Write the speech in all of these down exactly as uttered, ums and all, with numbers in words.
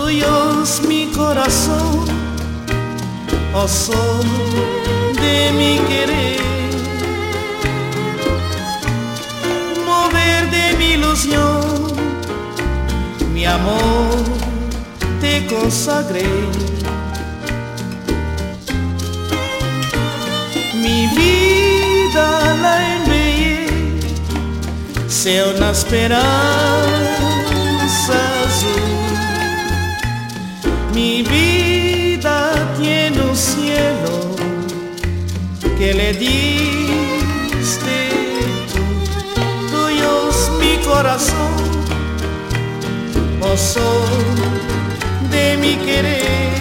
Tuyo es mi corazón, oh sol de mi querer, mover de mi ilusión, mi amor te consagré. Mi vida la envié, sea una esperanza azul. Mi vida tiene un cielo que le diste tú. Tuyo es mi corazón, oh sol de mi querer.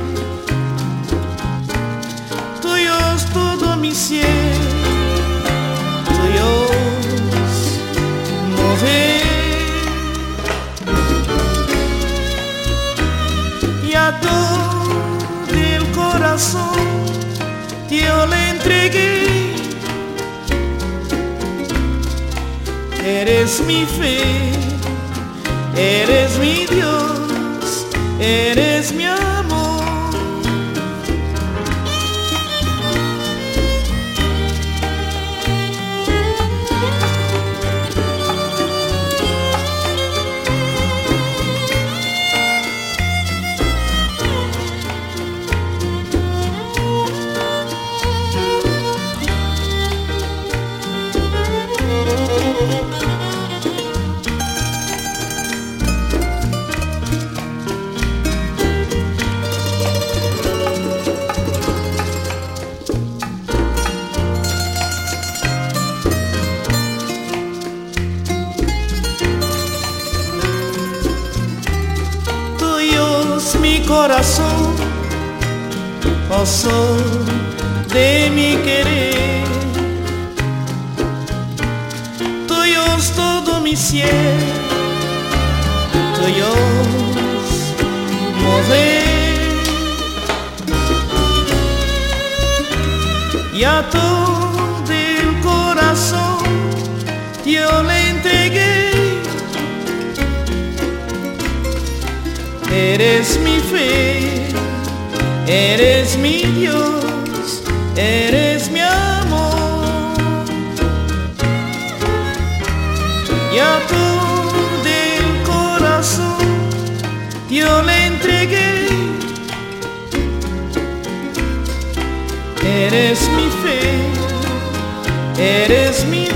Tuyo es todo mi cielo, tuyo es mover. Y a todo el corazón yo le entregué. Eres mi fe, eres mi Dios, eres mi amor. Mi corazón, oh sol de mi querer. Tuyo es todo mi cielo, tuyo es mover. Y a todo el corazón yo le entregué. Eres mi fe, eres mi Dios, eres mi amor. Y a todo el corazón yo le entregué. Eres mi fe, eres mi